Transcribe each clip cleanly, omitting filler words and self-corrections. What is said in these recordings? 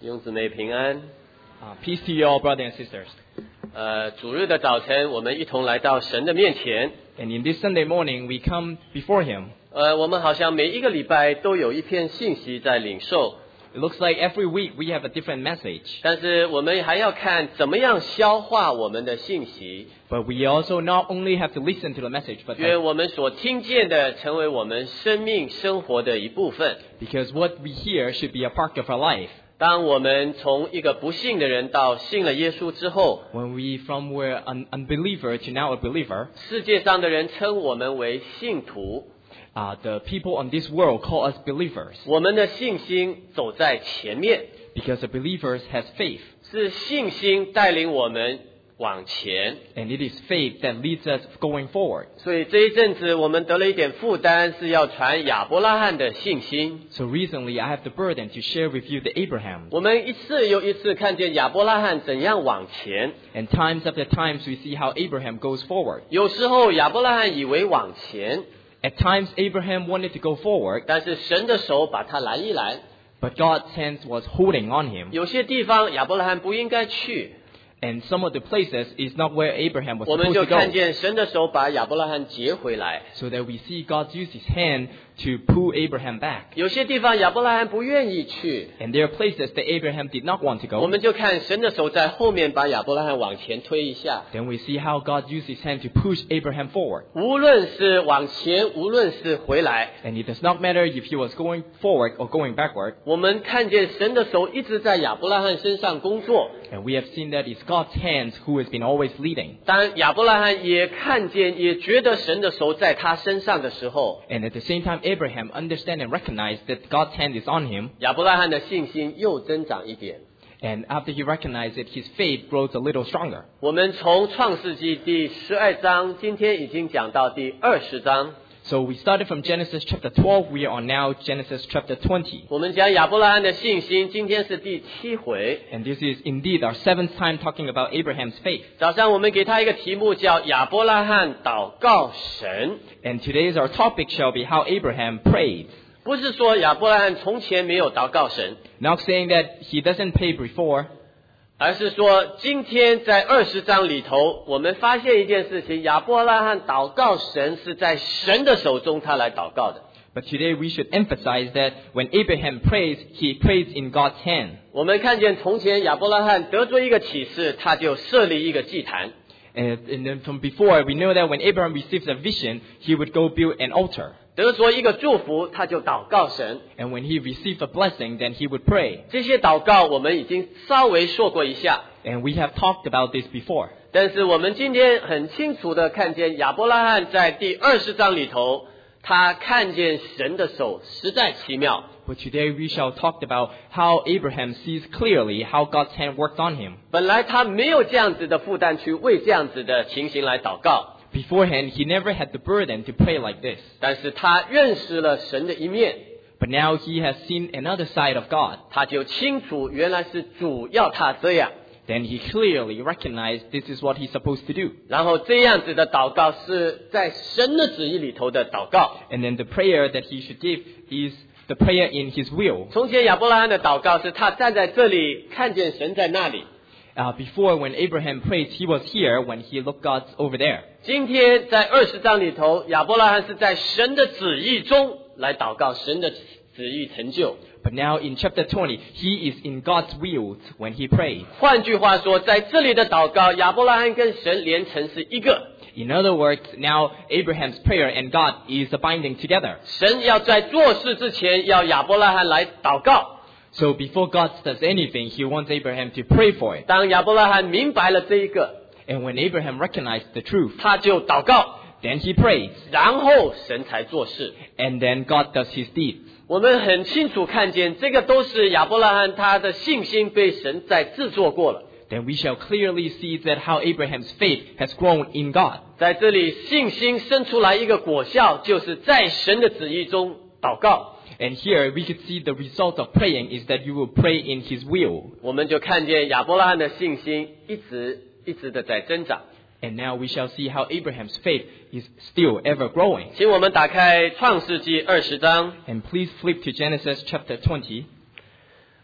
弟兄姊妹平安。 Peace to you all, brothers and sisters. 主日的早晨，我们一同来到神的面前。 And in this Sunday morning, we come before Him. 我们好像每一个礼拜都有一篇信息在领受。 It looks like every week we have a different message. 但是我们还要看怎么样消化我们的信息。 But we also not only have to listen to the message, but 愿我们所听见的成为我们生命生活的一部分。 because what we hear should be a part of our life. 当我们从一个不信的人到信了耶稣之后， When we from were an unbeliever to now a believer, 世界上的人称我们为信徒。 the people on this world call us believers 我们的信心走在前面， because the believers has faith. 是信心带领我们往前。 And it is faith that leads us going forward. 所以这一阵子我们得了一点负担，是要传亚伯拉罕的信心。 So recently I have the burden to share with you the Abraham. 我们一次又一次看见亚伯拉罕怎样往前， And times after times we see how Abraham goes forward. 有时候亚伯拉罕以为往前， At times Abraham wanted to go forward, 但是神的手把他拦一拦。 but God's hand was holding on him. 有些地方亚伯拉罕不应该去， And some of the places is not where Abraham was 我们 supposed 就 to 看 go. 见神的手把亚伯拉罕接回来。 So that we see God use his hand to pull Abraham back. 有些地方亚伯拉罕不愿意去， And there are places that Abraham did not want to 我 go. 们就看神的手在后面把亚伯拉罕往前推一下。 Then we see how God used his hand to push Abraham forward. 无论是往前，无论是回来， And it does not matter if he was going forward or going backward. 我们看见神的手一直在亚伯拉罕身上工作。 And we have seen that it's God's hands who has been always leading. 当亚伯拉罕也看见，也觉得神的手在他身上的时候， And at the same time, Abraham understand and recognize that God's hand is on him. 亚伯拉罕的信心又增长一点。 And after he recognized it, his faith grows a little stronger. 我们从创世纪第12章，今天已经讲到第20章。 So we started from Genesis chapter 12. We are on now Genesis chapter 20. 我们讲亚伯拉罕的信心，今天是第7回。 And this is indeed our 7th time talking about Abraham's faith. 早上我们给他一个题目，叫亚伯拉罕祷告神。 And today's our topic shall be how Abraham prayed. 不是说亚伯拉罕从前没有祷告神， Not saying that he doesn't pray before, 而是说今天在20章里头，我们发现一件事情，亚伯拉罕祷告神是在神的手中他来祷告的。 but today we should emphasize that when Abraham prays, he prays in God's hand. 我们看见从前亚伯拉罕得着一个启示，他就设立一个祭坛。 And then from before, we know that when Abraham receives a vision, he would go build an altar. 得着一个祝福，他就祷告神。 And when he received a blessing, then he would pray. 这些祷告我们已经稍微说过一下， And we have talked about this before. 但是我们今天很清楚的看见亚伯拉罕在第20章里头，他看见神的手实在奇妙。 But today we shall talk about how Abraham sees clearly how God's hand worked on him. 本来他没有这样子的负担去为这样子的情形来祷告， Beforehand, he never had the burden to pray like this. 但是他认识了神的一面， But now he has seen another side of God. 他就清楚原来是主要他这样， Then he clearly recognized this is what he's supposed to do. 然后这样子的祷告是在神的旨意里头的祷告。 And then the prayer that he should give is the prayer in his will. 从前亚伯拉罕的祷告是他站在这里看见神在那里， Before, when Abraham prayed, he was here. When he looked, God's over there. 今天在20章里头，亚伯拉罕是在神的旨意中来祷告，神的旨意成就。 But now in chapter 20, he is in God's will when he prays. 换句话说，在这里的祷告，亚伯拉罕跟神连成是一个。 In other words, now Abraham's prayer and God is binding together. 神要在做事之前，要亚伯拉罕来祷告。 So before God does anything, he wants Abraham to pray for it. 当亚伯拉罕明白了这一个， And when Abraham recognized the truth, 他就祷告， then he prays. 然后神才做事。 And then God does his deeds. 我们很清楚看见，这个都是亚伯拉罕他的信心被神在制作过了。 Then we shall clearly see that how Abraham's faith has grown in God. 在这里，信心生出来一个果效，就是在神的旨意中祷告。 And here we could see the result of praying is that you will pray in his will. 我们就看见亚伯拉罕的信心一直的在增长。 And now we shall see how Abraham's faith is still ever growing. 请我们打开创世纪20章。 And please flip to Genesis chapter 20.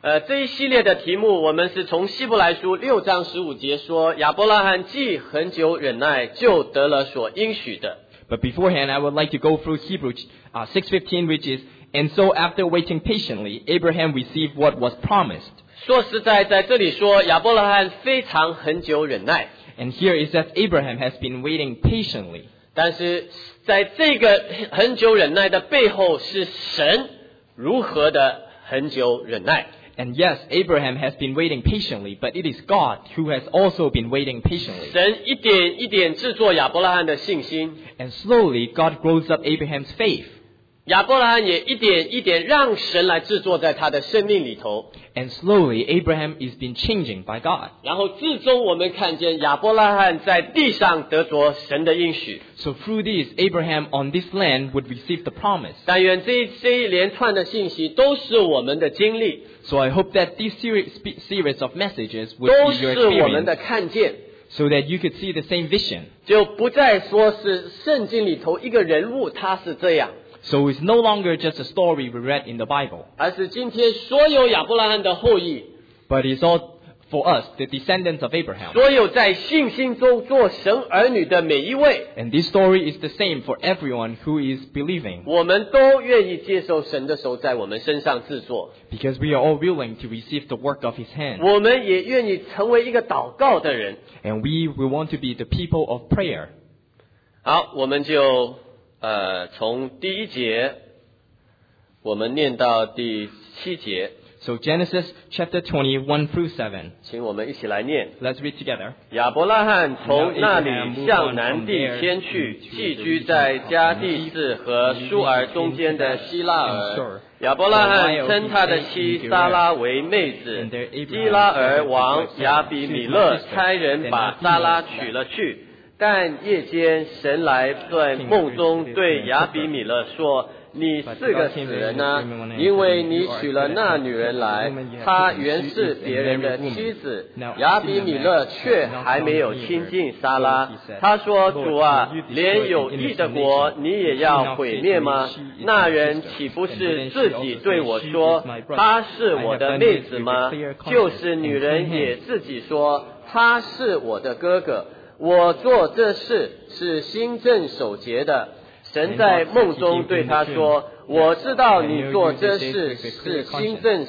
这一系列的题目，我们是从希伯来书6章15节说，亚伯拉罕既很久忍耐，就得了所应许的。 But beforehand, I would like to go through Hebrews 6:15, which is, and so after waiting patiently, Abraham received what was promised. 说实在，在这里说亚伯拉罕非常很久忍耐， And here is that Abraham has been waiting patiently. 但是在这个很久忍耐的背后，是神如何的很久忍耐。 And yes, Abraham has been waiting patiently, but it is God who has also been waiting patiently. 神一点一点制作亚伯拉罕的信心， And slowly, God grows up Abraham's faith. 亚伯拉罕也一点一点让神来制作在他的生命里头。 And slowly, Abraham is being changing by God. 然后至终我们看见亚伯拉罕在地上得着神的应许。 So through this, Abraham on this land would receive the promise. 但愿这一连串的信息都是我们的经历， So I hope that this series of messages would 都 be your 是我们的 experience, 看见， so that you could see the same vision. 就不再说是圣经里头一个人物他是这样， So it's no longer just a story we read in the Bible, 而是今天所有亚伯拉罕的后裔， but it's all for us, the descendants of Abraham. 所有在信心中做神儿女的每一位， And this story is the same for everyone who is believing, 我们都愿意接受神的手在我们身上制作， because we are all willing to receive the work of His hand. 我们也愿意成为一个祷告的人。 And we will want to be the people of prayer. 好，我们就从第1节我们念到第7节， So Genesis chapter 21 through 7. 请我们一起来念。 Let's read together. 亚伯拉罕从那里向南地迁去，寄居在迦地士和舒尔中间的希拉尔。亚伯拉罕称他的妻撒拉为妹子。基拉尔王亚比米勒差人把撒拉娶了去，但夜间神来在梦中对亚比米勒说，你是个死人啊，因为你娶了那女人来，她原是别人的妻子。亚比米勒却还没有亲近撒拉。他说，主啊，连有义的国你也要毁灭吗？那人岂不是自己对我说，她是我的妹子吗？就是女人也自己说，他是我的哥哥。我做这事是心正守节的。神在梦中对他说，我知道你做这事是心正，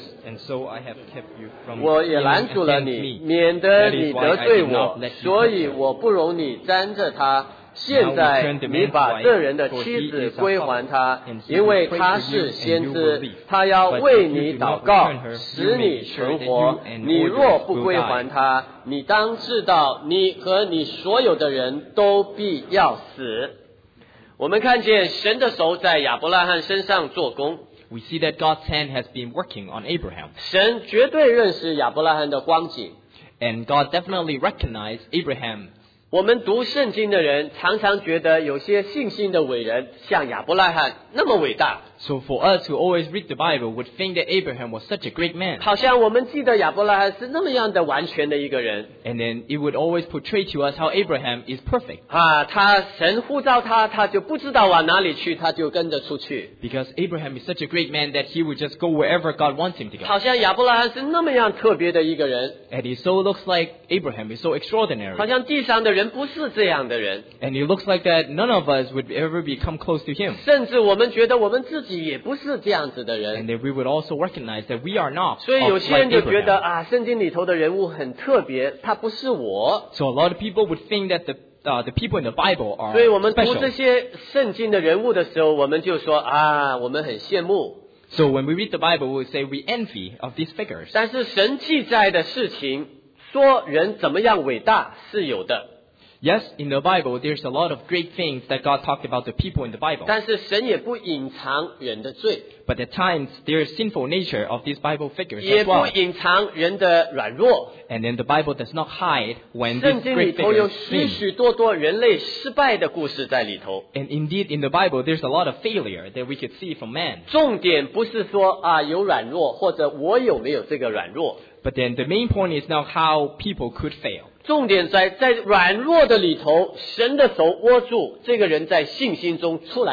我也拦住了你，免得你得罪我，所以我不容你沾着他。现在你把这人的妻子归还他，因为他是先知，他要为你祷告，使你存活。你若不归还他，你当知道你和你所有的人都必要死。我们看见神的手在亚伯拉罕身上做工。 We see that God's hand has been working on Abraham. 神绝对认识亚伯拉罕的光景。 And God definitely recognized Abraham. 我们读圣经的人常常觉得有些信心的伟人像亚伯拉罕那么伟大， So for us who always read the Bible would think that Abraham was such a great man. 好像我们记得亚伯拉罕是那么样的完全的一个人 And then it would always portray to us how Abraham is perfect. 啊，神呼召他，他就不知道往哪里去，他就跟着出去。 Because Abraham is such a great man that he would just go wherever God wants him to go. 好像亚伯拉罕是那么样特别的一个人， And it so looks like Abraham is so extraordinary. 好像地上的人不是这样的人， And it looks like that none of us would ever become close to him. 甚至我们觉得我们自己也不是这样子的 And 人。 then we would also recognize that we are not 所以有 like 些人就觉得 Abraham. 啊，圣经里头的人物很特别，他不是我。 So a lot of people would think that the people in the Bible are 所以我们读这 special. 些圣经的人物的时候，我们就说啊，我们很羡慕。 So when we read the Bible, we would say we envy of these figures. 但是神记载的事情，说人怎么样伟大是有的， Yes, in the Bible, there's a lot of great things that God talked about the people in the Bible. 但是神也不隐藏人的罪， But at times, there is sinful nature of these Bible figures 也 as 不 well. 隐藏人的软弱。 And then the Bible does not hide when 圣 these 经里 great 头有 figures 许 sin. 许多多人类失败的故事在里头。 And indeed, in the Bible, there's a lot of failure that we could see from man. 重点不是说啊有软弱，或者我有没有这个软弱， But then the main point is now how people could fail. 重点在软弱的里头，神的手握住这个人，在信心中出来了。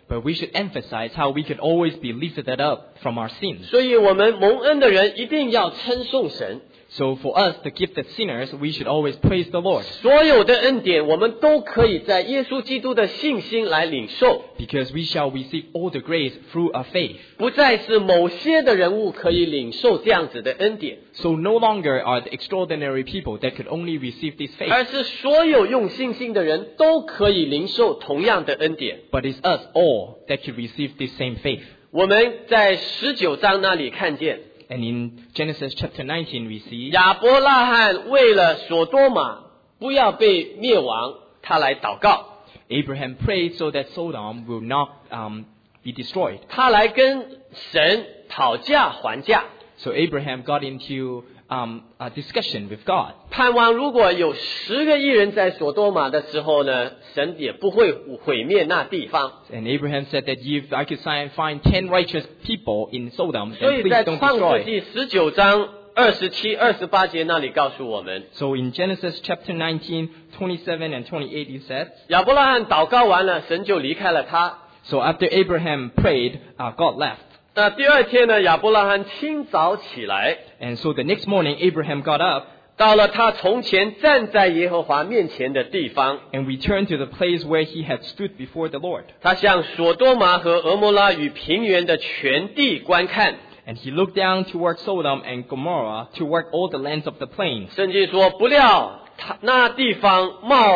But we should emphasize how we could always be lifted up from our sins. 所以我们蒙恩的人一定要称颂神。 So for us, the gifted sinners, we should always praise the Lord. 所有的恩典我们都可以在耶稣基督的信心来领受。 Because we shall receive all the grace through our faith. 不再是某些的人物可以领受这样子的恩典。 So no longer are the extraordinary people that could only receive this faith. 而是所有用信心的人都可以领受同样的恩典。 But it's us all that could receive this same faith. 我们在19章那里看见。 And in Genesis chapter 19 we see 亚伯拉罕为了所多玛不要被灭亡，他来祷告。 Abraham prayed so that Sodom will not be destroyed. 他来跟神讨价还价。 So Abraham got into a discussion with God. 盼望如果有10个义人在所多玛的时候呢，神也不会毁灭那地方。 And Abraham said that if I could find 10 righteous people in Sodom, 所 then 以 please 在 don't 创世 destroy. 纪19章27、28节那里告诉我们， So in Genesis chapter 19, 27 and 28 he said, 亚伯拉罕祷告完了，神就离开了他。 So after Abraham prayed, God left. 那第二天呢，亚伯拉罕清早起来， And so the next morning Abraham got up 到了他从前站在耶和华面前的地方， and returned to the place where he had stood before the Lord. 他向所多玛和俄摩拉与平原的全地观看。 And he looked down toward Sodom and Gomorrah, toward all the lands of the plains. 圣经说，不料那地方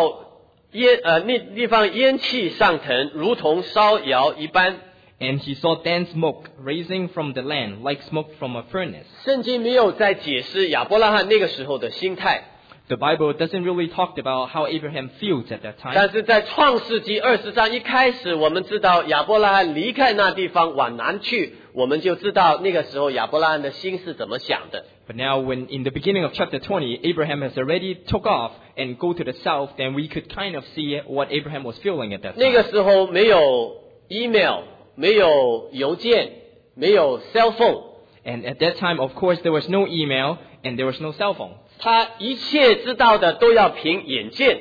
烟气上腾，如同烧窑一般。 And he saw dense smoke rising from the land, like smoke from a furnace. 圣经没有在解释亚伯拉罕那个时候的心态。 The Bible doesn't really talk about how Abraham feels at that time. 但是在创世纪20章一开始，我们知道亚伯拉罕离开那地方往南去，我们就知道那个时候亚伯拉罕的心是怎么想的。 But now when in the beginning of chapter 20, Abraham has already took off and go to the south, then we could kind of see what Abraham was feeling at that time. 那个时候没有 email， 没有邮件，没有 cell phone。 And at that time, of course, there was no email and there was no cell phone. 他一切知道的都要凭眼见。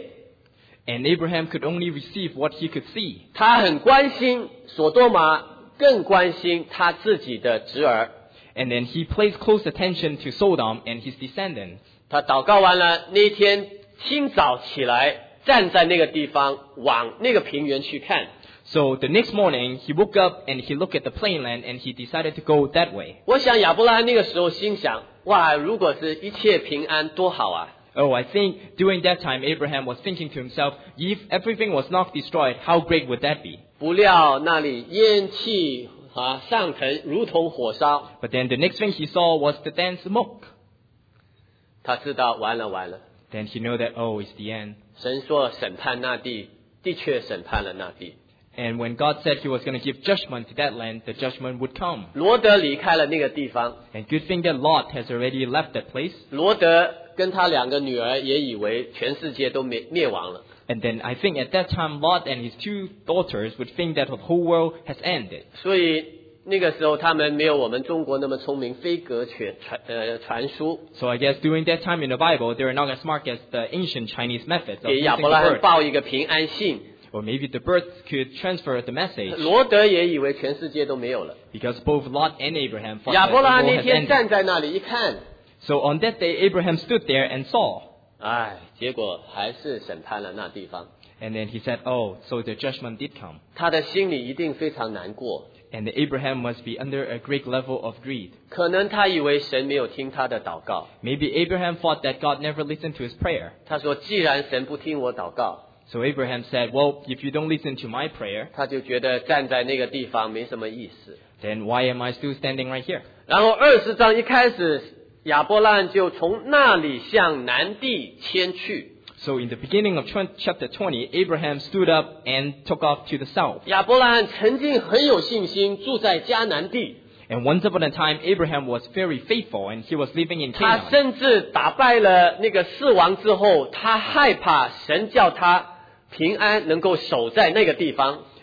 And Abraham could only receive what he could see. 他很关心所多玛，更关心他自己的侄儿。 And then he pays close attention to Sodom and his descendants. 他祷告完了，那一天清早起来，站在那个地方，往那个平原去看。 So the next morning, he woke up and he looked at the plainland and he decided to go that way. 我想亚伯拉罕那个时候心想，哇，如果是一切平安多好啊。 Oh, I think during that time, Abraham was thinking to himself, if everything was not destroyed, how great would that be? 不料那里烟气上腾，如同火烧。 But then the next thing he saw was the dense smoke. 他知道完了。 Then he knew that, oh, it's the end. 神说审判那地，的确审判了那地。 And when God said he was going to give judgment to that land, the judgment would come. 罗德离开了那个地方。 And good thing that Lot has already left that place. 罗德跟他2个女儿也以为全世界都灭亡了。 And then I think at that time, Lot and his 2 daughters would think that the whole world has ended. 所以那个时候他们没有我们中国那么聪明，飞鸽传书。 So I guess during that time in the Bible, they were not as smart as the ancient Chinese methods of 给 using 亚 the 伯拉罕 bird. 报一个平安信。 Or maybe the birds could transfer the message. 罗德也以为全世界都没有了。 Because both Lot and Abraham thought 亚 that 伯 the 拉罕 world 那 has 天 ended. 站在那里一看， So on that day, Abraham stood there and saw. 结果还是审判了那地方。 And then he said, oh, so the judgment did come. 他的心里一定非常难过。 And Abraham must be under a great level of greed. 可能他以为神没有听他的祷告。 Maybe Abraham thought that God never listened to his prayer. 他说，既然神不听我祷告， So Abraham said, well, if you don't listen to my prayer, 他就觉得站在那个地方没什么意思。 then why am I still standing right here? 然后20章一开始，亚伯拉罕就从那里向南地迁去。 So in the beginning of chapter 20, Abraham stood up and took off to the south. 亚伯拉罕曾经很有信心，住在迦南地。 And once upon a time, Abraham was very faithful and he was living in 他 Canaan. 甚至打败了那个四王之后，他害怕神叫他平安能够守在那个地方。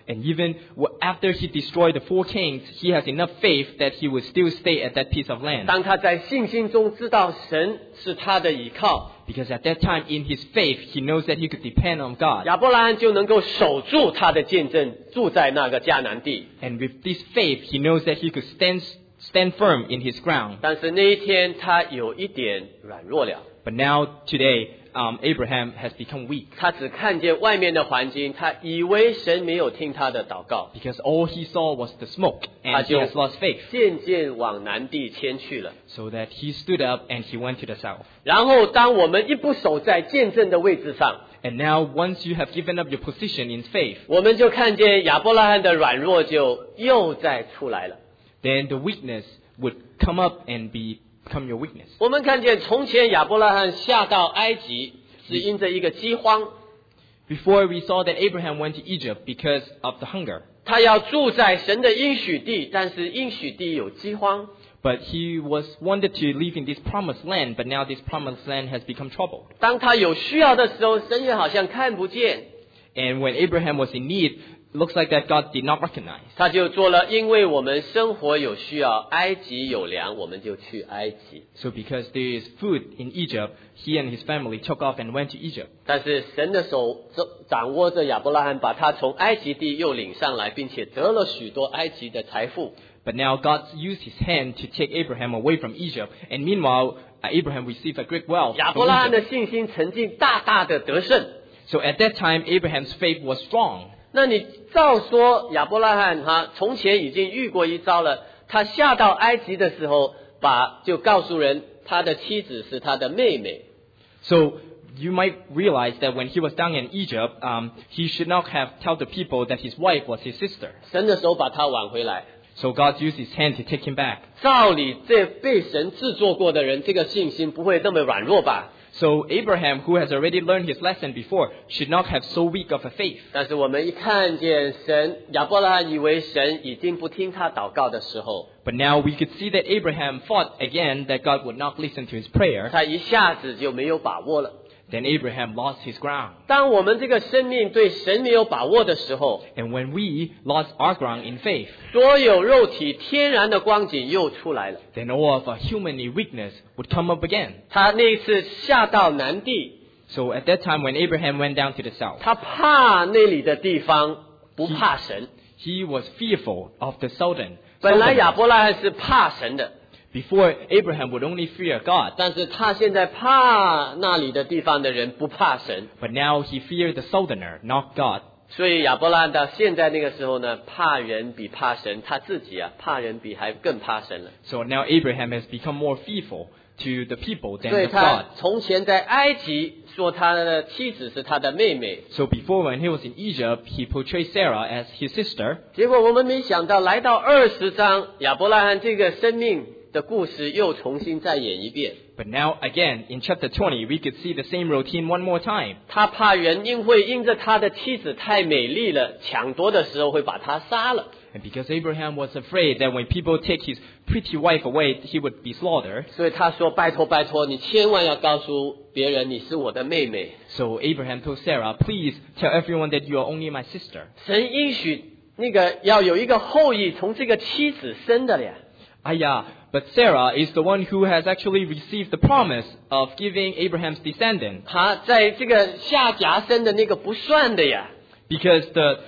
And even after he destroyed the 4 kings, he has enough faith that he will still stay at that piece of land. 当他在信心中知道神是他的依靠， Because at that time, in his faith, he knows that he could depend on God. 亚伯拉罕就能够守住他的见证，住在那个迦南地。 And with this faith, he knows that he could stand firm in his ground. 但是那一天他有一点软弱了， But now, today, Abraham has become weak. 他只看见外面的环境，他以为神没有听他的祷告， Because all he saw was the smoke, and he has lost faith. 渐渐往南地迁去了。 So that he stood up and he went to the south. 然后当我们一不守在见证的位置上， And now, once you have given up your position in faith, 我们就看见亚伯拉罕的软弱就又再出来了。 then the weakness would come up and become your weakness. 我们看见从前亚伯拉罕下到埃及是因着一个饥荒， Before we saw that Abraham went to Egypt because of the hunger. 他要住在神的应许地，但是应许地有饥荒。 But he wanted to live in this promised land, but now this promised land has become troubled. 当他有需要的时候，神也好像看不见， And when Abraham was in need, it looks like that God did not recognize. 他就做了，因为我们生活有需要，埃及有粮，我们就去埃及。 So because there is food in Egypt, he and his family took off and went to Egypt. 但是神的手掌握着亚伯拉罕，把他从埃及地又领上来，并且得了许多埃及的财富。 But now God used his hand to take Abraham away from Egypt. And meanwhile, Abraham received a great wealth 亚 from 伯拉罕的 Egypt. 信心曾经大大的得胜。 So at that time, Abraham's faith was strong. 那你照说亚伯拉罕从前已经遇过一招了，他下到埃及的时候，就告诉人他的妻子是他的妹妹。 So you might realize that when he was down in Egypt, he should not have told the people that his wife was his sister. 神的手把他挽回来。 So God used his hand to take him back. 照理这被神制作过的人，这个信心不会那么软弱吧？ So Abraham, who has already learned his lesson before, should not have so weak of a faith. 但是我们一看见神，亚伯拉罕以为神已经不听他祷告的时候， But now we could see that Abraham thought again that God would not listen to his prayer. 他一下子就没有把握了。 Then Abraham lost his ground. 当我们这个生命对神没有把握的时候， And when we lost our ground in faith, 所有肉体天然的光景又出来了。 then all of our humanly weakness would come up again. 他那一次下到南地， So at that time when Abraham went down to the south, 他怕那里的地方，不怕神。 he was fearful of the southern. 本来亚伯拉罕是怕神的， Before, Abraham would only fear God. 但是他现在怕那里的地方的人，不怕神。 But now he feared the southerner, not God. 所以亚伯拉罕到现在那个时候呢，怕人比怕神，他自己怕人比还更怕神了。 So now Abraham has become more fearful to the people 所 than 以 of 他 God. 从前在埃及说他的妻子是他的妹妹， So before when he was in Egypt, he portrayed Sarah as his sister. 结果我们没想到来到20章，亚伯拉罕这个生命的故事又重新再演一遍。 But now again, in chapter 20, we could see the same routine one more time. 他怕人因着他的妻子太美丽了，抢夺的时候会把他杀了。 And because Abraham was afraid that when people take his pretty wife away, he would be slaughtered. 所以他说：“拜托，你千万要告诉别人你是我的妹妹。 So Abraham told Sarah, please tell everyone that you are only my sister. ” 神应许那个要有一个后裔从这个妻子生的了。 But Sarah is the one who has actually received the promise of giving Abraham's descendant. 他在这个下夹生的那个不算的呀。 Because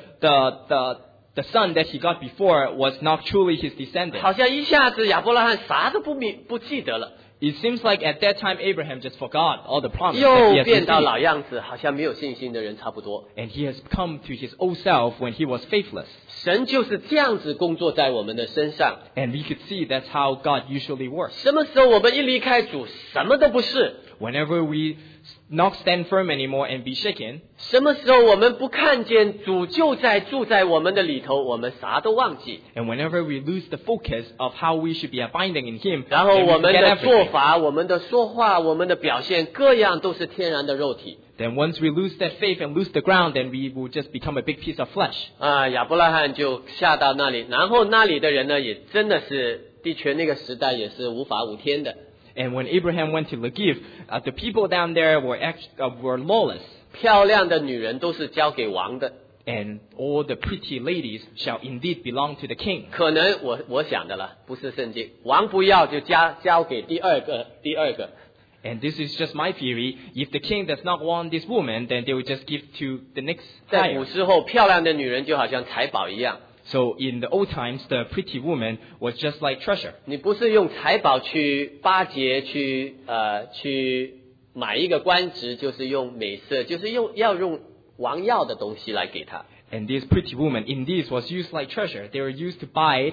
the son that he got before was not truly his descendant. 好像一下子亚伯拉罕啥都不记得了， It seems like at that time Abraham just forgot all the promise that he 又 has 变到 received. 老样子，好像没有信心的人差不多。 And he has come to his old self when he was faithless. 神就是这样子工作在我们的身上。 And we could see that's how God usually works. 什么时候我们一离开主，什么都不是； Whenever we not stand firm anymore and be shaken, 什么时候我们不看见主就住在我们的里头，我们啥都忘记。 and whenever we lose the focus of how we should be abiding in Him, 然后 then 我 we 们 forget 的做 everything. 法、我们的说话、我们的表现，各样都是天然的肉体。 Then once we lose that faith and lose the ground, then we will just become a big piece of flesh. 亚伯拉罕就下到那里，然后那里的人呢，也真的是的确那个时代也是无法无天的。 And when Abraham went to Negev, the people down there were lawless. 漂亮的女人都是交给王的， and all the pretty ladies shall indeed belong to the king. 可能我想的了，不是圣经。王不要就交给第二个。 And this is just my theory. If the king does not want this woman, then they will just give to the next 在古 higher. 时候，漂亮的女人就好像财宝一样。 So in the old times, the pretty woman was just like treasure. 你不是用财宝去巴结，去买一个官职，就是用美色，就是要用王要的东西来给他。 And this pretty woman indeed was used like treasure. They were used to buy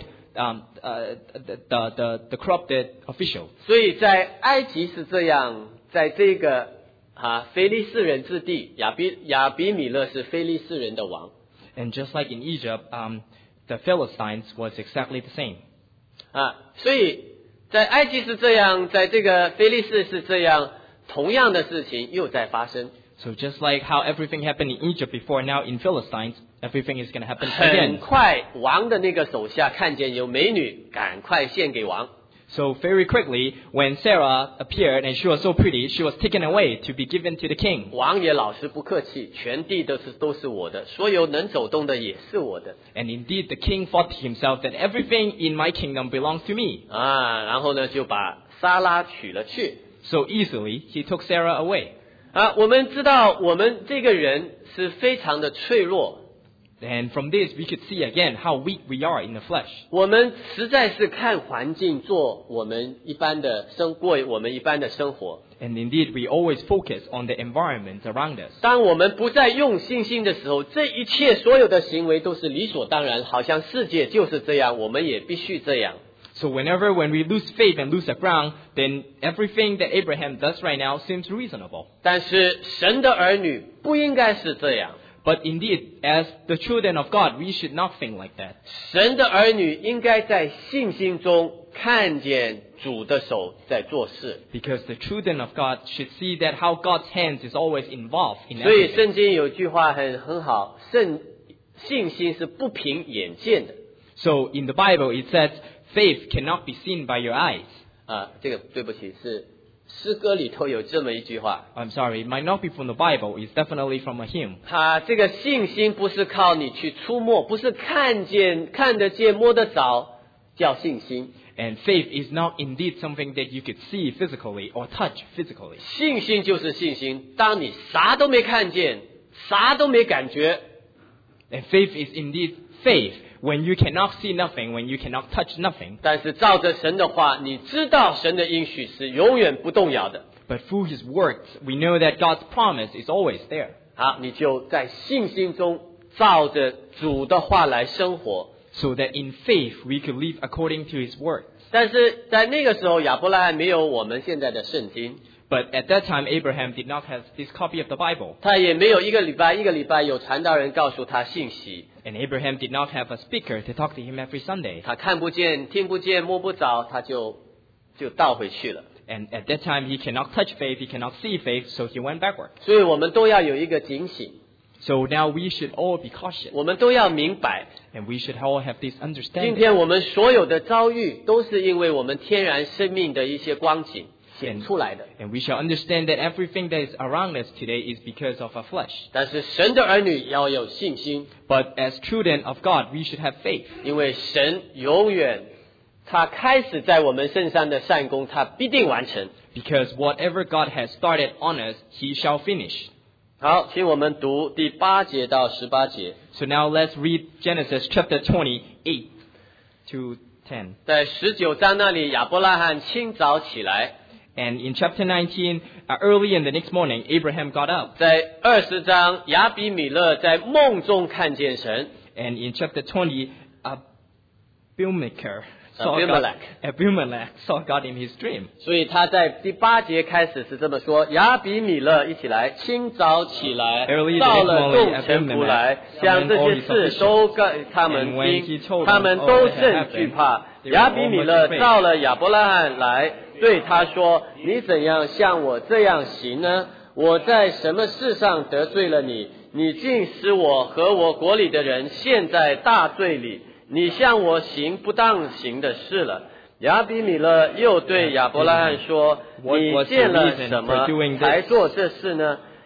the corrupted official. 所以在埃及是这样，在这个非利士人之地，亚比米勒是非利士人的王。 And just like in Egypt, the Philistines was exactly the same. 所以在埃及是这样，在这个非利士是这样，同样的事情又在发生。 So just like how everything happened in Egypt before, now in Philistines, everything is going to happen 很 again. 快，王的那个手下看见有美女，赶快献给王。 So very quickly, when Sarah appeared and she was so pretty, she was taken away to be given to the king. 王也老实不客气，全地都是我的，所有能走动的也是我的。 And indeed, the king thought to himself that everything in my kingdom belongs to me. 然后呢，就把撒拉娶了去。 So easily, he took Sarah away. 我们知道我们这个人是非常的脆弱。 And from this, we could see again how weak we are in the flesh. 我们实在是看环境过我们一般的生活。 And indeed, we always focus on the environment around us. 当我们不再用信心的时候，这一切所有的行为都是理所当然，好像世界就是这样，我们也必须这样。 So when we lose faith and lose the ground, then everything that Abraham does right now seems reasonable. 但是神的儿女不应该是这样。 But indeed, as the children of God, we should not think like that. 神的儿女应该在信心中看见主的手在做事。 Because the children of God should see that how God's hands is always involved in 所以 everything. 圣经有句话很好，信心是不凭眼见的。 So in the Bible, it says, faith cannot be seen by your eyes. 这个对不起，是诗歌里头有这么一句话。 I'm sorry, it might not be from the Bible. It's definitely from a hymn. 这个信心不是靠你去触摸，不是看得见、摸得着，叫信心。 And faith is not indeed something that you could see physically or touch physically. 信心就是信心，当你啥都没看见，啥都没感觉。 And faith is indeed faith when you cannot see nothing, when you cannot touch nothing. 但是照着神的话，你知道神的应许是永远不动摇的。 But through His words, we know that God's promise is always there. 好，你就在信心中照着主的话来生活。 So that in faith we could live according to His word. 但是在那个时候，亚伯拉罕没有我们现在的圣经， But at that time, Abraham did not have this copy of the Bible. 他也没有一个礼拜有传道人告诉他信息， And Abraham did not have a speaker to talk to him every Sunday. 他看不见、听不见、摸不着，他就倒回去了。 And at that time, he cannot touch faith, he cannot see faith, so he went backward. 所以我们都要有一个警醒， So now we should all be cautious. 我们都要明白， And we should all have this 今 understanding. 天我们所有的遭遇，都是因为我们天然生命的一些光景显出来的。 And we shall understand that everything that is around us today is because of our flesh. 但是神的儿女要有信心， But as children of God, we should have faith. 因为神永远，他开始在我们身上的善功，他必定完成。 Because whatever God has started on us, He shall finish. 好，请我们读第8节到18节。 So now let's read Genesis chapter 28 to 10. 在19章那里，亚伯拉罕清早起来。 And in chapter 19, early in the next morning, Abraham got up. 在20章，亚比米勒在梦中看见神。 And in chapter 20, Abimelech saw God in his dream. 所以他在第8节开始是这么说：亚比米勒一起来，清早起来， Early the 到 next 了 morning, 众臣仆 Abimelech 来，将这些事都告他们 And when he 听， told 他 them 们 all 都 that had 甚 happened, 惧怕。 they were 亚比米勒 all much afraid. 召了亚伯拉罕来，对他说：你怎样像我这样行呢？我在什么事上得罪了你？你竟使我和我国里的人陷在大罪里，你向我行不当行的事了。亚比米勒又对亚伯拉罕说：你见了什么才做这事呢？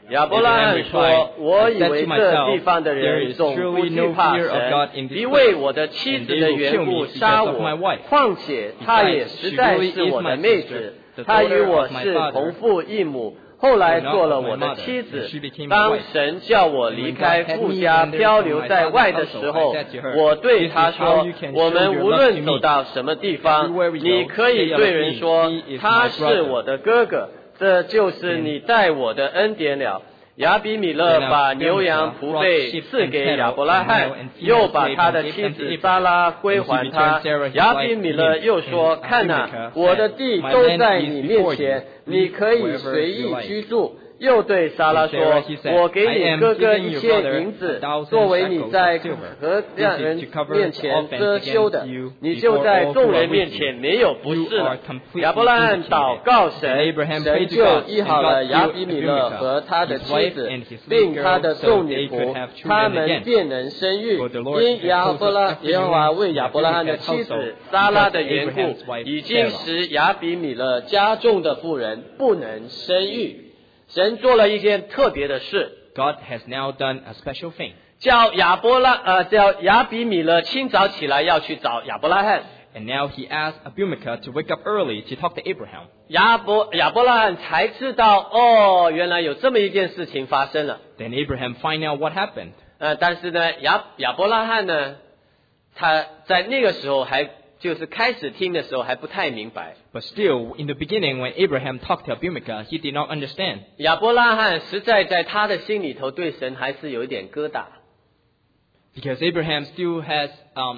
亚伯拉罕说：“我以为这地方的人总不惧怕神，必为我的妻子的缘故杀我。况且她也实在是我的妹子，她与我是同父异母。后来做了我的妻子。当神叫我离开父家漂流在外的时候，我对他说：我们无论走到什么地方，你可以对人说他是我的哥哥，这就是你待我的恩典了。亚比米勒把牛羊仆婢赐给亚伯拉罕，又把他的妻子撒拉归还他。亚比米勒又说：看哪，我的地都在你面前，你可以随意居住。又对撒拉说：我给你哥哥一切银子，作为你在和人面前遮羞的，你就在众人面前没有不是了。亚伯拉罕祷告神，神就医好了亚比米勒和他的妻子，并他的众女仆，他们便能生育。因耶和华为亚伯拉罕的妻子撒拉的缘故，已经使亚比米勒家中的妇人不能生育。神做了一件特别的事 God has now done a special thing. 叫亚比米勒清早起来要去找亚伯拉罕。 And now he asked Abimelech to wake up early to talk to Abraham. 亚伯拉罕才知道，原来有这么一件事情发生了。 Then Abraham find out what happened. 但是呢，亚伯拉罕呢，他在那个时候就是开始听的时候还不太明白。 But still, in the beginning, when Abraham talked to Abimelech, he did not understand. 亚伯拉罕实在在他的心里头对神还是有一点疙瘩。 Because Abraham still has,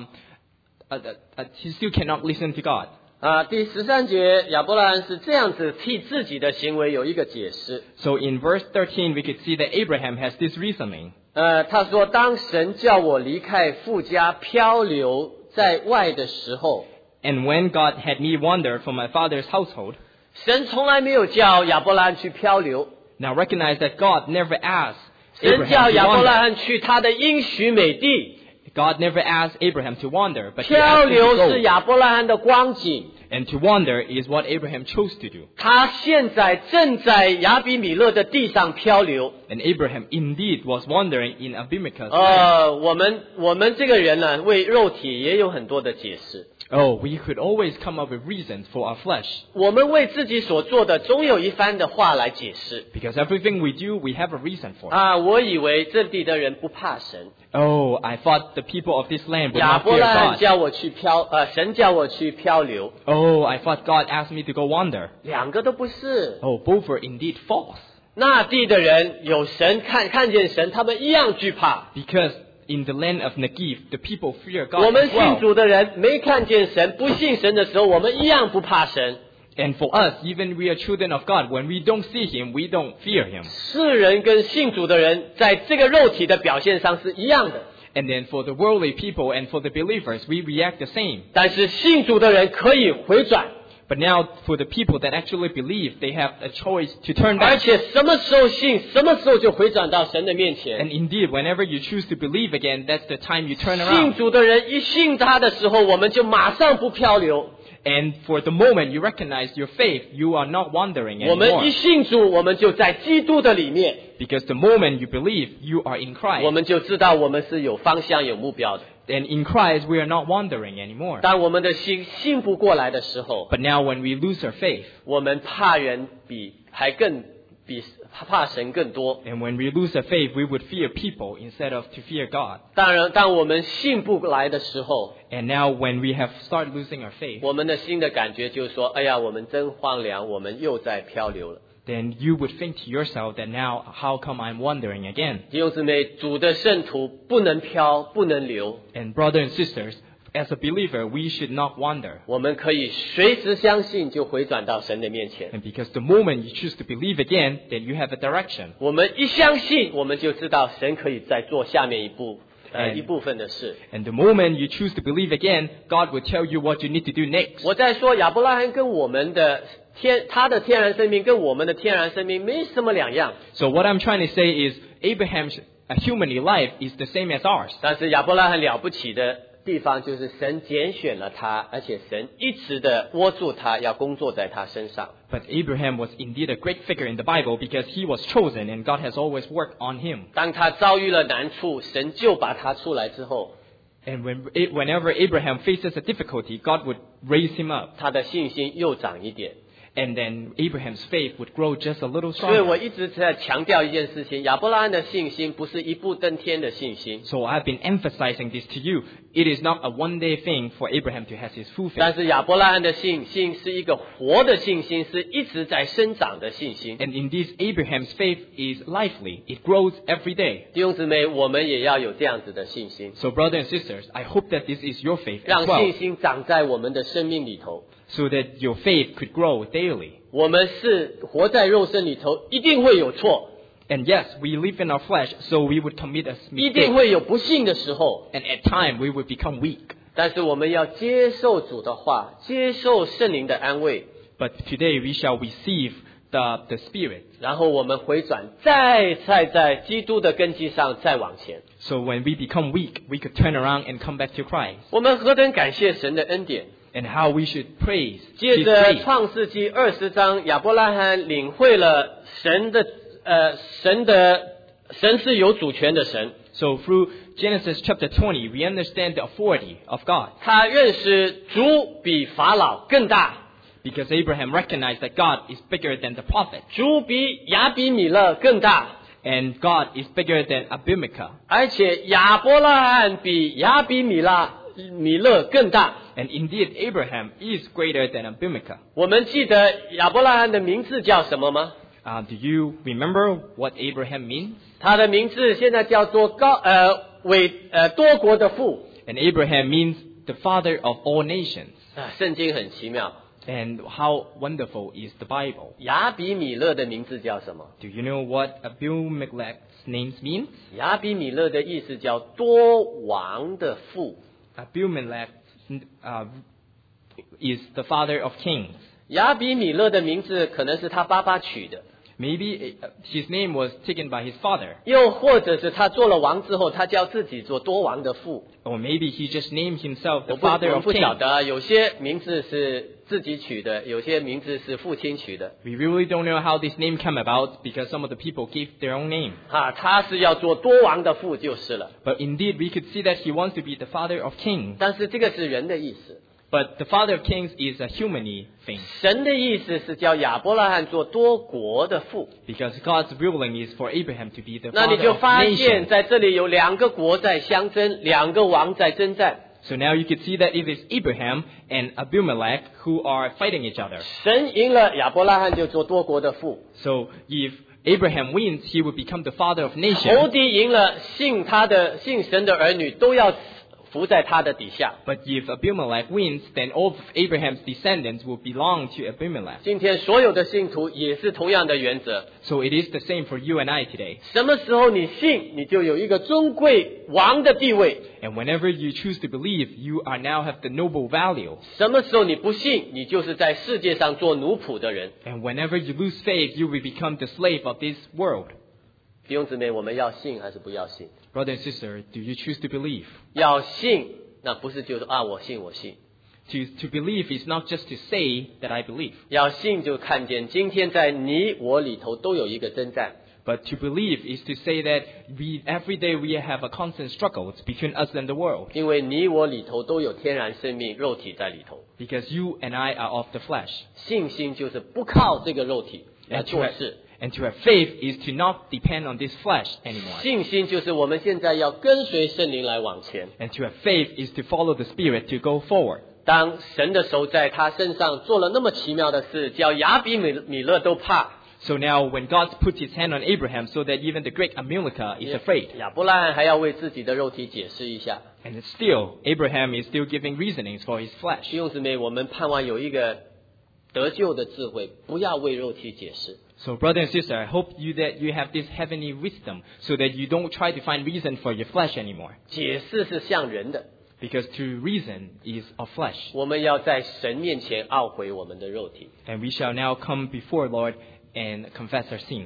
he still cannot listen to God. 第13节，亚伯拉罕是这样子替自己的行为有一个解释。 So in verse 13, we could see that Abraham has this reasoning. 他说：当神叫我离开父家漂流在外的时候 And when God had me wander from my father's household, 神从来没有叫亚伯拉罕去漂流。 Now recognize that God never asked 神叫 Abraham 亚伯 to 拉 wander. 罕去他的应许美地。 God never asked Abraham to wander, but he 漂 asked him 流 to 是 go. 亚伯拉罕的光景。 And to wander is what Abraham chose to do. 他现在正在亚比米勒的地上漂流。 And Abraham indeed was wandering in Abimelech's land. 我们这个人呢，为肉体也有很多的解释。 Oh, we could always come up with reasons for our flesh. 我们为自己所做的总有一番的话来解释。 Because everything we do, we have a reason for it. 我以为这地的人不怕神。 Oh, I thought the people of this land would 亚 not 伯 fear 拉罕 God. 叫我去神叫我去漂流。 Oh, I thought God asked me to go wander. 两个都不是。 Oh, both were indeed false. 那地的人有神看见神，他们一样惧怕。 Because in the land of Negev, the people fear God 我们 as 信 well. 主的人没看见神，不信神的时候，我们一样不怕神。 And for us, even we are children of God, when we don't see Him, we don't fear Him. 世人跟信主的人在这个肉体的表现上是一样的。 And then for the worldly people and for the believers, we react the same. 但是信主的人可以回转。 But now for the people that actually believe, they have a choice to turn 而 back. 且什么时候信，什么时候就回转到神的面 And 前。 indeed, whenever you choose to believe again, that's the time you turn 信 around. 主的人一信他的时候，我们就马上不漂流。 And for the moment you recognize your faith, you are not wandering 我们一 anymore. 信主，我们就在基督的里面， Because the moment you believe, you are in 我 Christ. 们就知道我们是有方向、有目标的。 And in Christ, we are not wandering anymore. 当我们的心信不过来的时候， But now when we lose our faith, 我们怕人比怕神更多。 and when we lose our faith, we would fear people instead of to fear God. 当然，当我们信不来的时候， And now when we have started losing our faith, 我们的心的感觉就是说：哎呀，我们真荒凉，我们又在漂流了。 then you would think to yourself that now, how come I'm wandering again? 弟兄姊妹，主的圣徒不能漂，不能流。 And brothers and sisters, as a believer, we should not wander. 我们可以随时相信，就回转到神的面前。 And because the moment you choose to believe again, then you have a direction. 我们一相信，我们就知道神可以再做下面一部分的事。 And the moment you choose to believe again, God will tell you what you need to do next. 我在说亚伯拉罕跟我们的他的天然生命跟我们的天然生命没什么两样。 So what I'm trying to say is Abraham's humanly life is the same as ours. 但是亚伯拉罕了不起的地方就是神拣选了他，而且神一直的握住他，要工作在他身上。 But Abraham was indeed a great figure in the Bible because he was chosen and God has always worked on him. 当他遭遇了难处，神就把他出来之后， And whenever Abraham faces a difficulty, God would raise him up. 他的信心又长一点。 And then Abraham's faith would grow just a little 所以我 stronger. 一直在强调一件事情，亚伯拉罕的信心不是一步登天的信心， So I've been emphasizing this to you. It is not a one-day thing for Abraham to have his full 但 faith. 是亚伯拉罕的信心是一个活的信心，是一直在生长的信心。 And in this, Abraham's faith is lively. It grows every day. 弟兄姊妹，我们也要有这样子的信心， So brothers and sisters, I hope that this is your faith 让 as well, 信心长在我们的生命里头。 so that your faith could grow daily. 我们是活在肉身里头，一定会有错， And yes, we live in our flesh, so we would commit a 一定 mistake. 会有不幸的时候。 And at times, we would become weak. 但是我们要接受主的话，接受圣灵的安慰， But today, we shall receive the Spirit. 然后我们回转，再在基督的根基上再往前。 So when we become weak, we could turn around and come back to Christ. 我们何等感谢神的恩典！ And how we should praise 接 His 着 grace. 创世纪20章，亚伯拉罕领会了神是有主权的神， So through Genesis chapter 20, we understand the authority of God. 他认识主比法老更大， Because Abraham recognized that God is bigger than the prophet. 主比亚比米勒更大， And God is bigger than Abimelech. 而且亚伯拉罕比亚比米勒更大。 And indeed, Abraham is greater than Abimelech. 我们记得亚伯拉罕的名字叫什么吗？ Do you remember what Abraham means? 他的名字现在叫做多国的父。 And Abraham means the father of all nations. 圣经很奇妙， And how wonderful is the Bible? 亚比米勒的名字叫什么？ Do you know what Abimelech's name means? 亚比米勒的意思叫多王的父。 Abimelech is the father of kings. 亚比米勒的名字可能是他爸爸取的， Maybe his name was taken by his father. 又或者是他做了王之后，他叫自己做多王的父。 Or maybe he just named himself 我 the 不 father of 晓 kings. 得，有些名字是自己取的，有些名字是父亲取的。 We really don't know how this name came about because some of the people gave their own name. 他是要做多王的父就是了。 But indeed, we could see that he wants to be the father of kings. 但是这个是人的意思， But the father of kings is a human thing. 神的意思是叫亚伯拉罕做多国的父。 Because God's ruling is for Abraham to be the 那你 father 就 of 发现 nations. 在这里有两个国在相争，两个王在征战。 So now you could see that it is Abraham and Abimelech who are fighting each other. 神赢了，亚伯拉罕就做多国的父； So if Abraham wins, he will become the father of 仇 nations. 敌赢了，信神的儿女都要服在他的底下。 But if Abimelech wins, then all of Abraham's descendants will belong to Abimelech. 今天所有的信徒也是同样的原则。 So it is the same for you and I today. 什么时候你信，你就有一个尊贵王的地位； And whenever you choose to believe, you are now have the noble value. 什么时候你不信，你就是在世界上做奴仆的人。 And whenever you lose faith, you will become the slave of this world. 弟兄姊妹，我们要信还是不要信？ Brother and sister, do you choose to believe? 要信，那不是就是我信我信。 To believe is not just to say that I believe. 要信就看见今天在你我里头都有一个征战。 But to believe is to say that every day we have a constant struggle between us and the world. 因为你我里头都有天然生命肉体在里头。 Because you and I are of the flesh. 信心就是不靠这个肉体来 And to 做 have, 事。 and to have faith is to not depend on this flesh anymore. 信心就是我们现在要跟随圣灵来往前。 And to have faith is to follow the Spirit to go forward. 当神的手在他身上做了那么奇妙的事，叫亚比米勒都怕。 So now when God put his hand on Abraham so that even the great Abimelech is afraid. 亚伯拉罕还要为自己的肉体解释一下。 And still, Abraham is still giving reasonings for his flesh. 弟兄姊妹，我们盼望有一个得救的智慧，不要为肉体解释。 So brother and sister, I hope that you have this heavenly wisdom so that you don't try to find reason for your flesh anymore. 解释是像人的， Because to reason is of flesh. 我们要在神面前懊悔我们的肉体。 And we shall now come before Lord and confess our sins.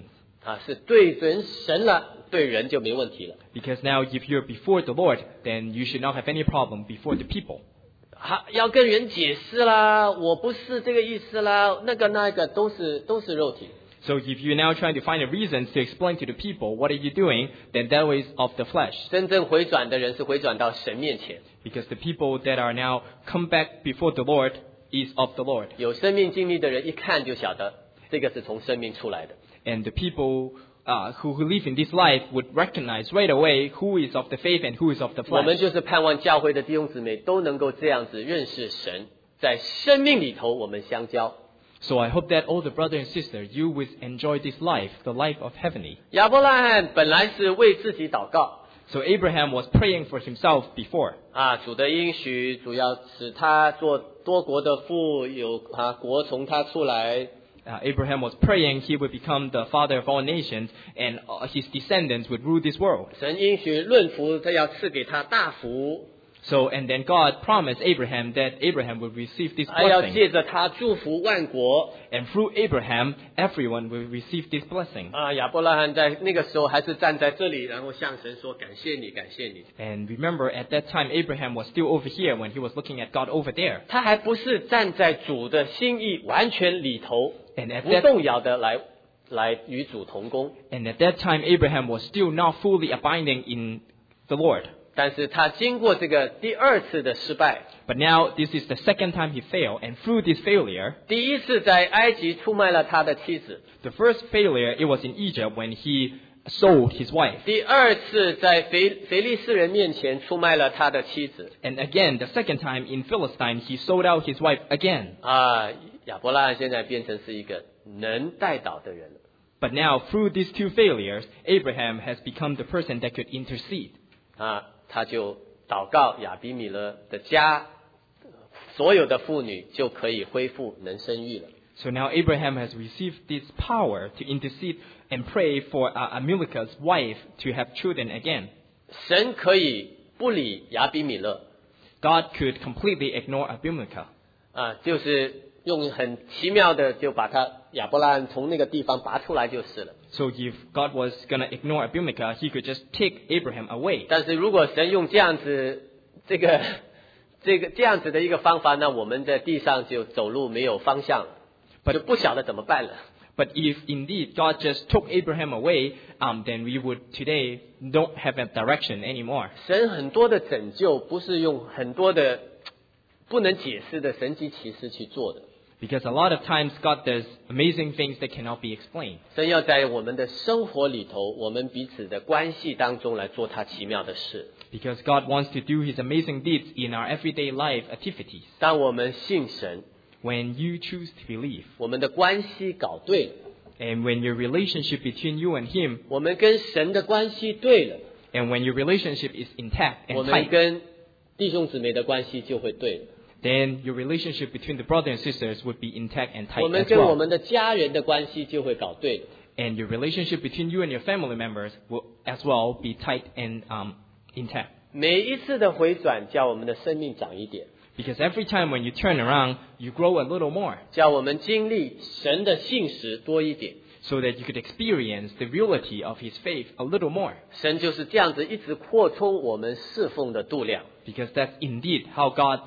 是对准神了，对人就没问题了。 Because now if you're before the Lord, then you should not have any problem before the people. 要跟人解释啦，我不是这个意思啦，那个都是肉体。 So if you're now trying to find a reason to explain to the people what are you doing, then that is of the flesh. 真正回转的人是回转到神面前。 Because the people that are now come back before the Lord is of the Lord. 有生命经历的人一看就晓得，这个是从生命出来的。 And the people who live in this life would recognize right away who is of the faith and who is of the 我们 flesh. 就是盼望教会的弟兄姊妹都能够这样子认识神，在生命里头我们相交。 So I hope that all the brother and sister, you will enjoy this life, the life of heavenly. 亚伯拉罕本来是为自己祷告。 So Abraham was praying for himself before. 主的应许主要使他做多国的父，有国从他出来。 Abraham was praying he would become the father of all nations and his descendants would rule this world. 神应许论福，他要赐给他大福。 So, and then God promised Abraham that Abraham would receive this 还要 blessing. 借着他祝福万国。 And through Abraham, everyone will receive this blessing. 亚伯拉罕在那个时候还是站在这里，然后向神说感谢你，感谢你。 And remember, at that time, Abraham was still over here when he was looking at God over there. 他还不是站在主的心意完全里头， And at 不 that 动摇的来与主同工。 And at that time, Abraham was still not fully abiding in the Lord. 但是他经过这个第二次的失败， But now, this is the second time he failed. And through this failure, 第一次在埃及出卖了他的妻子， the first failure, it was in Egypt when he sold his wife. 第二次在腓利士人面前出卖了他的妻子。 And again, the second time in Philistine, he sold out his wife again. 亚伯拉罕现在变成是一个能代祷的人了。 But now, through these two failures, Abraham has become the person that could intercede. 他就祷告亚比米勒的家，所有的妇女就可以恢复能生育了。 So now Abraham has received this power to intercede and pray for Abimelech's wife to have children again. 神可以不理亚比米勒， God could completely ignore Abimelech. 就是用很奇妙的就把亚伯拉罕从那个地方拔出来就是了。 So if God was going to ignore Abimelech, he could just take Abraham away. 但是如果神用这样子这样子的一个方法，那我们在地上就走路没有方向，就不晓得怎么办了。 But if indeed God just took Abraham away, then we would today don't have a direction anymore. 神很多的拯救不是用很多的不能解释的神迹奇事去做的。 Because a lot of times God does amazing things that cannot be explained. 神要在我们的生活里头，我们彼此的关系当中来做他奇妙的事。 Because God wants to do His amazing deeds in our everyday life activities. 当我们信神， When you choose to believe, 我们的关系搞对了， and when your relationship between you and Him, 我们跟神的关系对了， and when your relationship is intact 我 and 们 tight, 跟弟兄姊妹的关系就会对了。 then your relationship between the brother and sisters would be intact and 我 tight 们 as 跟我 well. 们的家人的关系就会搞对了。 And your relationship between you and your family members will as well be tight and intact. 每一次的回转，叫我们的生命长一点， Because every time when you turn around, you grow a little more, 叫我们经历神的信实多一点。 so that you could experience the reality of His faith a little more. 神就是这样子一直扩充我们侍奉的度量。 Because that's indeed how God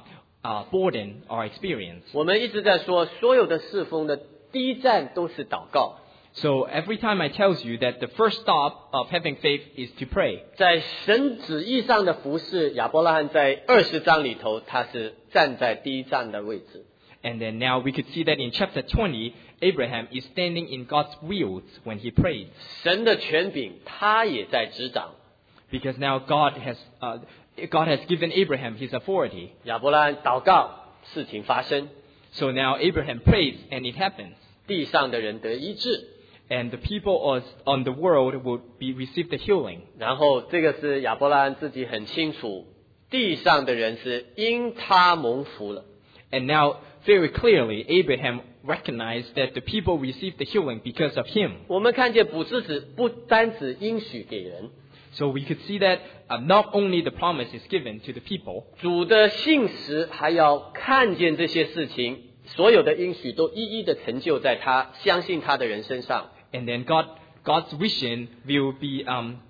broaden our experience. 我们一直在说，所有的侍奉的第一站都是祷告。 So every time I tell you that the first stop of having faith is to pray. 在神旨意上的服侍，亚伯拉罕在20章里头，他是站在第一站的位置。 And then now we could see that in chapter 20, Abraham is standing in God's wheels when he prayed. 神的权柄，他也在执掌。 Because now God has given Abraham his authority. 亚伯拉罕祷告，事情发生， So now Abraham prays and it happens. 地上的人得医治。 And the people on the world will receive the healing. 然后这个是亚伯拉罕自己很清楚，地上的人是因他蒙福了。 And now, very clearly, Abraham recognized that the people received the healing because of him. 我们看见不单只应许给人， So we could see that not only the promise is given to the people, 主的信实还要看见这些事情，所有的应许都一一的成就在他相信他的人身上。 and then God God's vision will be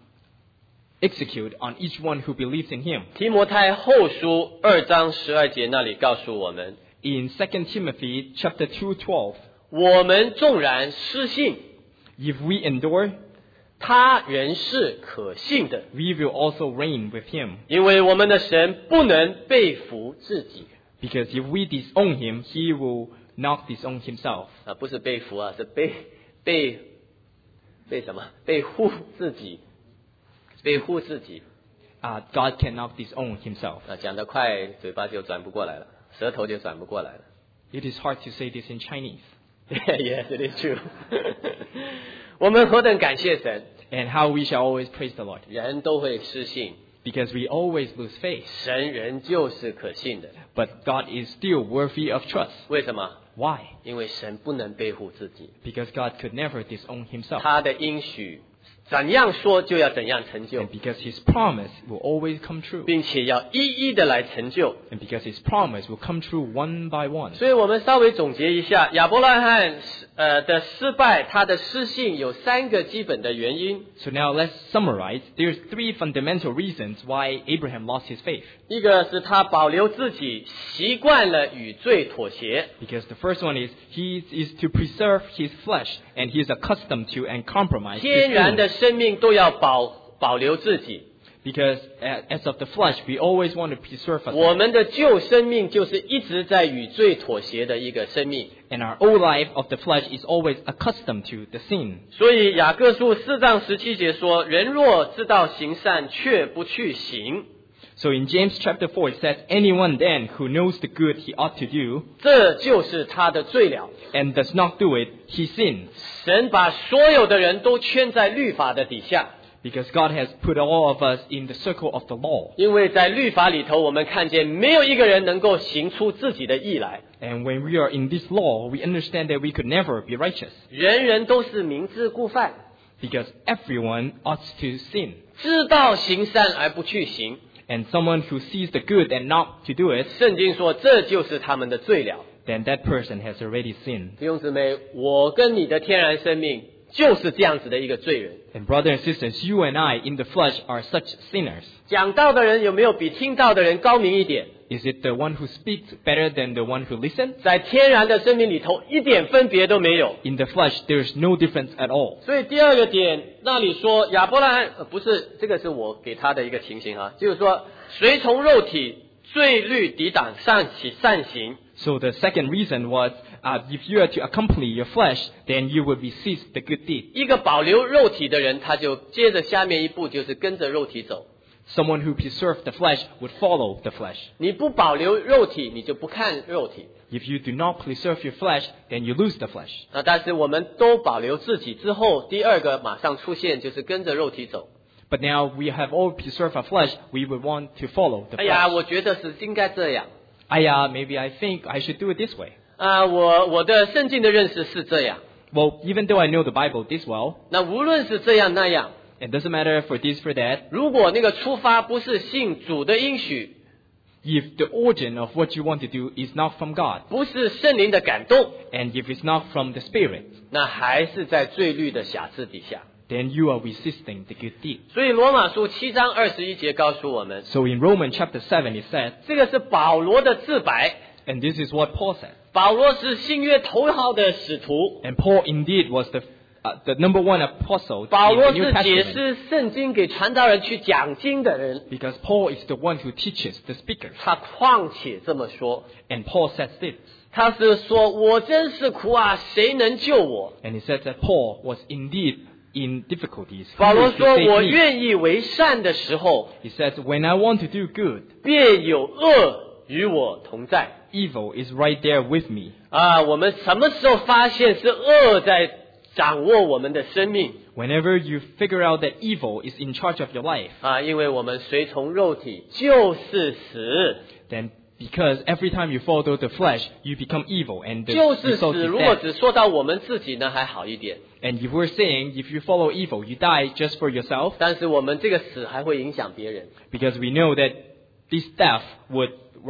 executed on each one who believes in Him. 提摩太后书2章12节那里告诉我们， In 2 Timothy chapter 2:12, 我们纵然失信， if we endure, 他仍是可信的， we will also reign with Him. 因为我们的神不能背负自己 Because if we disown Him, He will not disown Himself. 啊，不是背负啊，是背什么？背负自己，背负自己 God cannot disown Himself. 啊，讲得快，嘴巴就转不过来了，舌头就转不过来了。 It is hard to say this in Chinese. Yes, it is true 。我们何等感谢神！ And how we shall always praise the Lord. 人都会失信， Because we always lose faith. 神仍旧是可信的。 But God is still worthy of trust. 为什么？ Why? 因为神不能背负自己， Because God could never disown Himself. 他的应许怎样说就要怎样成就， And because His promise will always come true. 并且要一一的来成就。 And because His promise will come true one by one. 所以我们稍微总结一下，亚伯拉罕的失败，他的失信有3个基本的原因。 So now let's summarize. There's 3 fundamental reasons why Abraham lost his faith. 一个是他保留自己，习惯了与罪妥协； Because the first one is he is to preserve his flesh and he is accustomed to and compromise 天 his 然 sin. 的生命都要保留自己。 Because as of the flesh, we always want to preserve 我 us. 们的旧生命就是一直在与罪妥协的一个生命。 And our old life of the flesh is always accustomed to the sin. 所以雅各书4章17节说：“人若知道行善，却不去行， So in James chapter 4, it says, anyone then who knows the good he ought to do 这就是他的罪了。 and does not do it, he sins. ” 神把所有的人都圈在律法的底下， Because God has put all of us in the circle of the law. 因为在律法里头，我们看见没有一个人能够行出自己的义来， And when we are in this law, we understand that we could never be righteous. 人人都是明知故犯， Because everyone ought to sin. 知道行善而不去行。 And someone who sees the good and not to do it, 圣经说，这就是他们的罪了。 then that person has already sinned. 弟兄姊妹，我跟你的天然生命就是这样子的一个罪人。 And brothers and sisters, you and I in the flesh are such sinners. 讲道的人有没有比听到的人高明一点？ Is it the one who speaks better than the one who listens? 在天然的生命里头，一点分别都没有。 In the flesh, there is no difference at all. 所以第二个点，那里说亚伯拉罕不是这个是我给他的一个情形啊，就是说随从肉体，罪律抵挡善行。 So the second reason was, if you are to accompany your flesh, then you will resist the good deed. 一个保留肉体的人，他就接着下面一步就是跟着肉体走。 Someone who preserves the flesh would follow the flesh. 你不保留肉体，你就不看肉体。 If you do not preserve your flesh, then you lose the flesh. 但是我们都保留自己之后，第二个马上出现就是跟着肉体走。 But now we have all preserved our flesh, we would want to follow the 哎呀， flesh. 我觉得是应该这样。 Maybe I think I should do it this way. 我的圣经的认识是这样。 Well, even though I know the Bible this well, 那无论是这样那样， it doesn't matter for this, for that, 如果那个出发不是信主的应许， if the origin of what you want to do is not from God, 不是圣灵的感动， and if it's not from the Spirit, 那还是在罪律的辖制底下。 then you are resisting the good deed. 所以罗马书7章21节告诉我们， So in Romans chapter 7, it says, 这个是保罗的自白。 and this is what Paul said, 保罗是新约头号的使徒， and Paul indeed was the number one apostle 保 in 罗 the New 是解 Testament, 释圣经给传道人去讲经的人。 because Paul is the one who teaches the speakers. 他况且这么说， And Paul says this, 他是说我真是苦啊，谁能救我？ and he says that Paul was indeed in difficulties. 保 Who 罗 is to 说 save 我 me? 愿意为善的时候， He says, when I want to do good, 便有恶与我同在。 evil is right there with me. 我们什么时候发现是恶在掌握我们的生命？ Whenever you figure out that evil is in charge of your life, 因为我们随从肉体就是死， then because every time you follow the flesh, you become evil, and the 就是 result 死。 is 如果 death. 只说到我们自己呢，还好一点。 And if we're saying, if you follow evil, you die just for yourself, 但是我们这个死还会影响别人。 because we know that this death would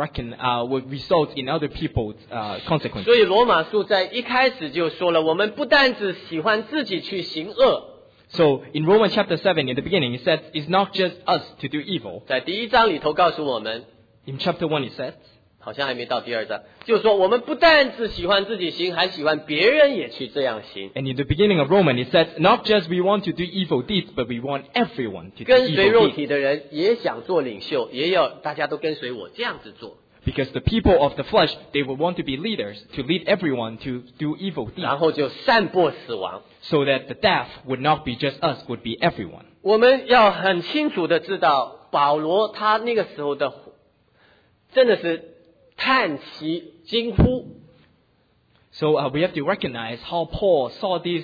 result in other people's consequences. 所以罗马书在一开始就说了，我们不但只喜欢自己去行恶， So in Romans chapter 7, in the beginning, it says it's not just us to do evil. 在第1章里头告诉我们， In chapter 1, it says, 好像还没到第2章，就是说我们不但只喜欢自己行，还喜欢别人也去这样行。 and in the beginning of Romans, it says not just we want to do evil deeds, but we want everyone to do 跟随 evil 肉 deeds. 体的人也想做领袖，也要大家都跟随我这样子做， Because the people of the flesh, they would want to be leaders, to lead everyone to do evil 然 deeds, 后就散播死亡。 so that the death would not be just us, would be everyone. 我们要很清楚的知道，保罗他那个时候的真的是叹息惊呼。 So we have to recognize how Paul saw this,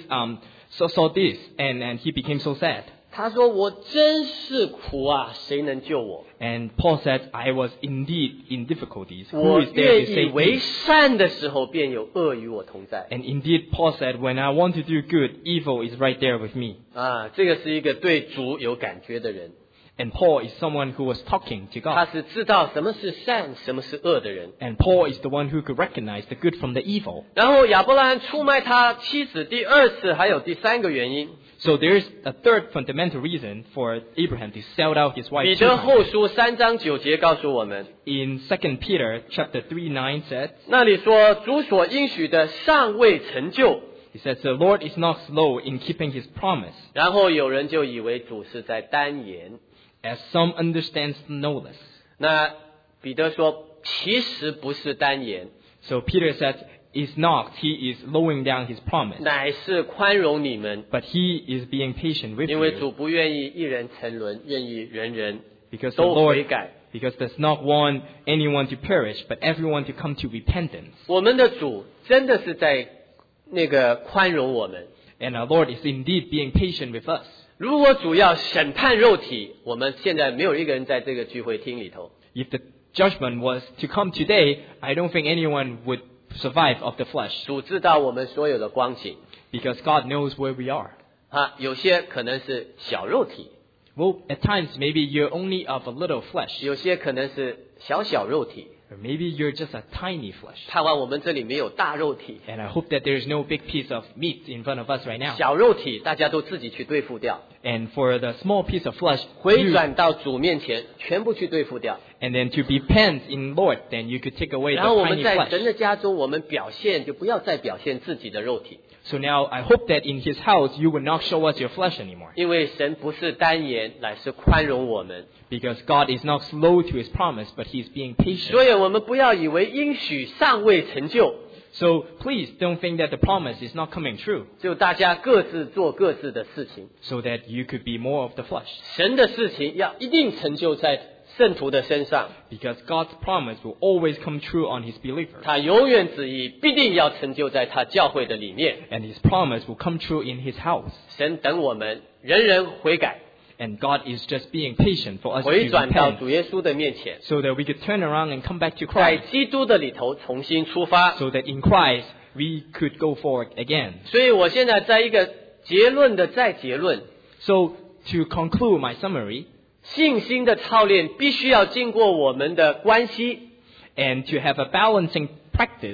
and he became so sad. 他说：“我真是苦啊，谁能救我？ And Paul said, I was indeed in difficulties. Who 我 is there 愿 to 意 save 为 me? 善的时候，便有恶与我同在。” And indeed, Paul said, when I want to do good, evil is right there with me. 啊，这个是一个对主有感觉的人， And Paul is someone who was talking to 他 God. 是知道什么是善，什么是恶的人。 And Paul is the one who could recognize the good from the evil. 然后亚伯拉罕出卖他妻子第2次，还有第3个原因。 So there's a third fundamental reason for Abraham to sell out his 彼 wife. 得后书3章9节告诉我们， In 2 Peter chapter 3:9 says, 那里说主所应许的尚未成就。 he says, the Lord is not slow in keeping his promise, 然后有人就以为主是在单言。 as some understand snowless. 那彼得说，其实不是单言， So Peter says, is not, he is lowering down his promise, 乃是宽容你们， but he is being patient with 因为 you, 主不愿意一人沉沦，愿意人人 because the 都悔 Lord, 改。 because does not want anyone to perish, but everyone to come to repentance. 我们的主真的是在那个宽容我们。 And our Lord is indeed being patient with us. 如果主要审判肉体，我们现在没有一个人在这个聚会厅里头。 If the judgment was to come today, I don't think anyone would survive of the flesh, 主知道我们所有的光景 because God knows where we are. 啊，有些可能是小肉体， Well, at times, maybe you're only of a little flesh, 有些可能是小肉体。 or maybe you're just a tiny flesh. 盼望我们这里没有大肉体， And I hope that there is no big piece of meat in front of us right now. 小肉体大家都自己去对付掉， And for the small piece of flesh, 回 you, 转到主面前，全部去对付掉。 and then to repent in Lord, then you could take away 然后我 the 们 tiny 在神 flesh. 的家中，我们表现就不要再表现自己的肉体， So now I hope that in His house you will not show us your flesh anymore, 因为神不是单言，乃是宽容我们。 because God is not slow to His promise, but He is being patient. 所以我们不要以为应许尚未成就， So please don't think that the promise is not coming true, 就大家各自做各自的事情。 so that you could be more of the flesh. 神的事情要一定成就在圣徒的身上， Because God's promise will always come true on His believers, 他永远旨意必定要成就在他教会的里面。 and His promise will come true in His house. 神等我们人人悔改， And God is just being patient for us to 回转到 repent, 主耶稣的面前， so that we could turn around and come back to 在 Christ, 基督的里头重新出发。 so that in Christ we could go forward again. 所以我现在在一个结论的再结论， So to conclude my summary, 信心的操练必须要经过我们的关系， and to have a balancing practice,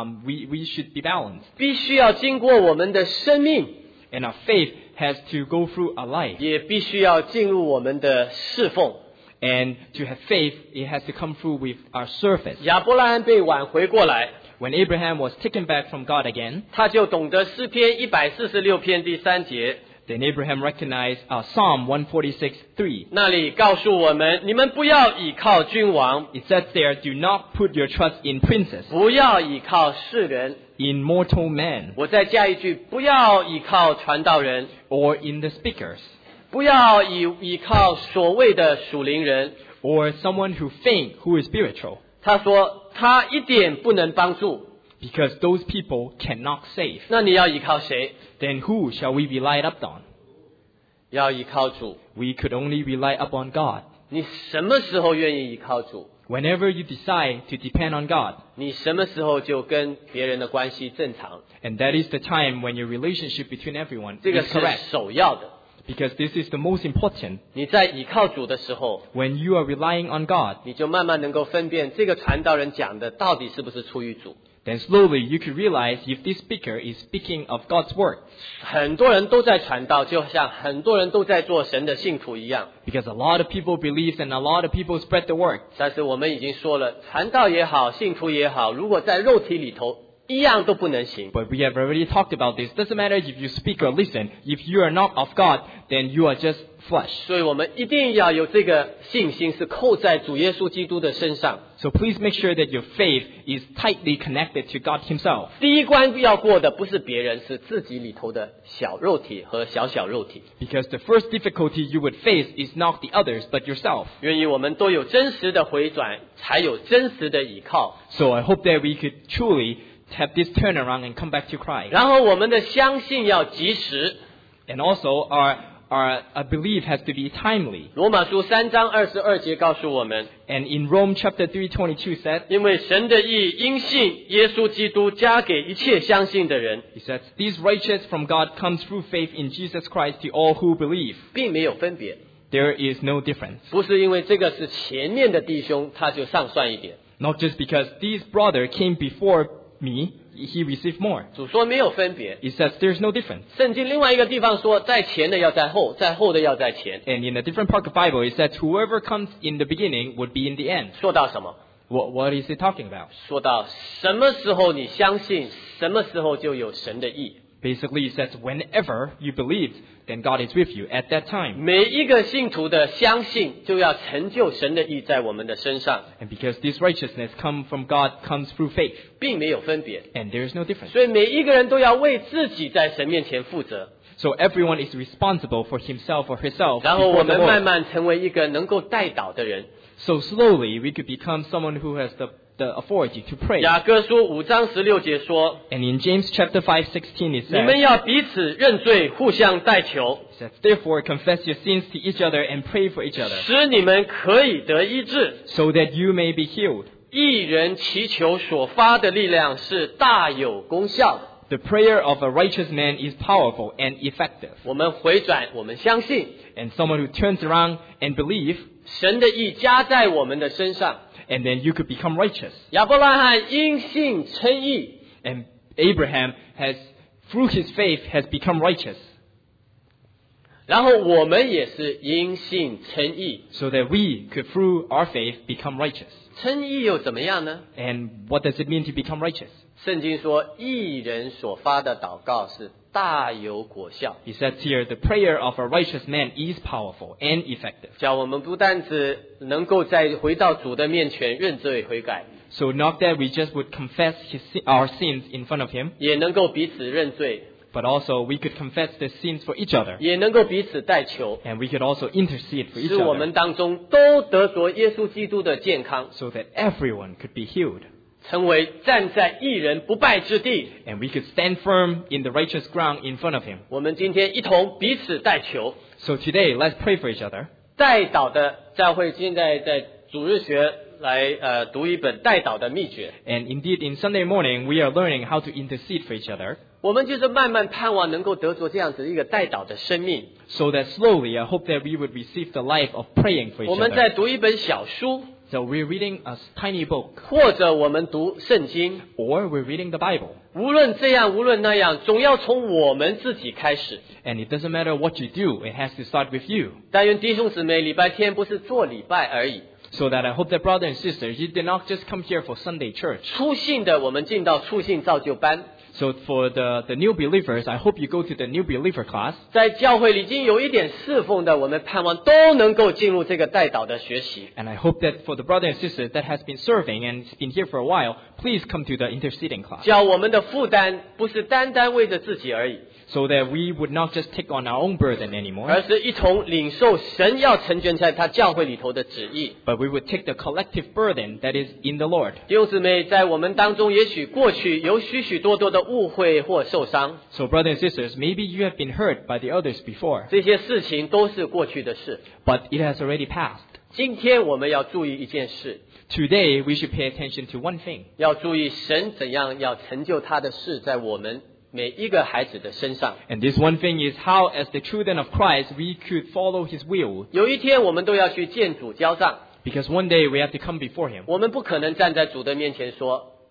we should be balanced. 必须要经过我们的生命， And our faith has to go through our life. 也必须要进入我们的侍奉。 And to have faith, it has to come through with our service. 亚伯拉罕被挽回过来， When Abraham was taken back from God again, 他就懂得诗篇146篇第3节， then Abraham recognized Psalm 146:3. 那里告诉我们：你们不要倚靠君王， It says there, do not put your trust in princes, 不要倚靠世人。 in mortal men, 我再加一句：不要倚靠传道人， or in the speakers, 不要倚靠所谓的属灵人。 or someone who faint, who is spiritual, 他说他一点不能帮助， because those people cannot save. 那你要倚靠谁？ Then who shall we rely up on? 要倚靠主。 We could only rely upon God. 你什么时候愿意倚靠主？ Whenever you decide to depend on God, 你什么时候就跟别人的关系正常？ and that is the time when your relationship between everyone 这个 is 是 correct, 首要的。 because this is the most important. 你在倚靠主的时候， When you are relying on God, 你就慢慢能够分辨这个传道人讲的到底是不是出于主。 then slowly you could realize if this speaker is speaking of God's word. 很多人都在传道，就像很多人都在做神的信徒一样。 Because a lot of people believe and a lot of people spread the word. 但是我们已经说了，传道也好，信徒也好，如果在肉体里头，一样都不能行。 But we have already talked about this. Doesn't matter if you speak or listen. If you are not of God, then you are just flesh. 所以我们一定要有这个信心，是扣在主耶稣基督的身上。 So please make sure that your faith is tightly connected to God Himself. 第一关要过的不是别人，是自己里头的小肉体和小肉体。 Because the first difficulty you would face is not the others, but yourself. 愿意我们都有真实的回转，才有真实的依靠。 So I hope that we could truly have this turnaround and come back to Christ. 然后我们的相信要及时。 And also our belief has to be timely. 罗马书3章22节告诉我们， And in Rome chapter 3:22 said, 因为神的义因信耶稣基督加给一切相信的人， He says, "This righteous from God comes through faith in Jesus Christ to all who believe." 并没有分别。 There is no difference. 不是因为这个是前面的弟兄，他就上算一点。 Not just because this brother came before me, he received more. 主说没有分别。 It says there's no difference. 圣经另外一个地方说，在前的要在后，在后的要在前。 And in a different part of the Bible, it says whoever comes in the beginning would be in the end. 说到什么？ What is it talking about? 说到什么时候你相信，什么时候就有神的义。 Basically, it says whenever you believed, then God is with you at that time. 每一个信徒的相信，就要成就神的义在我们的身上， And because this righteousness come from God comes through faith. 并没有分别。 And there is no difference. 所以每一个人都要为自己在神面前负责。 So everyone is responsible for himself or herself 然后我 before the 们慢 Lord. 慢成为一个能够带导的人。 So slowly we could become someone who has the authority to pray. 雅各书5章16节说， And in James chapter 5:16 it 你们 says, 要彼此认罪，互相代求， it says, "Therefore confess your sins to each other and pray for each other, 使你们可以得医治。 so that you may be healed." 义人祈求所发的力量是大有功效的。 The prayer of a righteous man is powerful and effective. 我们回转，我们相信 And someone who turns around and believes, 神的义加在我们的身上。 and then you could become righteous. 亚伯拉罕因信称义， And Abraham has, through his faith, has become righteous. 然后我们也是因信称义。 So that we could, through our faith, become righteous. 称义又怎么样呢？ And what does it mean to become righteous? 圣经说，义人所发的祷告是大有果效。 He says here, the prayer of a righteous man is powerful and effective. 叫我们不但只能够再回到主的面前认罪悔改， So not that we just would confess our sins in front of him, 也能够彼此认罪， but also we could confess the sins for each other. 也能够彼此代求， And we could also intercede for each 使我们 other, 当中都得着耶稣基督的健康， so that everyone could be healed. 成为站在义人不败之地。 And we could stand firm in the righteous ground in front of him. 我们今天一同彼此代求。 So today, let's pray for each other. 代祷的教会现在在主日学来读一本代祷的秘诀。 And indeed, in Sunday morning, we are learning how to intercede for each other, 我们就是慢慢盼望能够得着这样子一个代祷的生命。 so that slowly, I hope that we would receive the life of praying for 我 each 们在 other. 读一本小书， So we're reading a tiny book, 或者我们读圣经， or we're reading the Bible. 无论这样，无论那样，总要从我们自己开始。 And it doesn't matter what you do, it has to start with you. 但愿弟兄姊妹，礼拜天不是做礼拜而已， So that I hope that brother and sisters, you did not just come here for Sunday church. 初信的我们进到初信造就班， So for the new believers, I hope you go to the new believer class. 在教会里已经有一点侍奉的，我们盼望都能够进入这个代祷的学习。 And I hope that for the brother and sisters that has been serving and has been here for a while, please come to the interceding class. 叫我们的负担不是单单为着自己而已， So that we would not just take on our own burden anymore, 而是一同领受神要成全在他教会里头的旨意。 but we would take the collective burden that is in the Lord. 弟兄姊妹，在我们当中，也许过去有许许多多的误会或受伤， So brothers and sisters, maybe you have been hurt by the others before, 这些事情都是过去的事。 but it has already passed. 今天我们要注意一件事， Today, we should pay attention to one thing. 要注意神怎样要成就他的事在我们每一个孩子的身上。 And this one thing is how, as the children of Christ, we could follow His will. 有一天我们都要去见主交账， Because one day we have to come before Him. 我们不可能站在主的面前说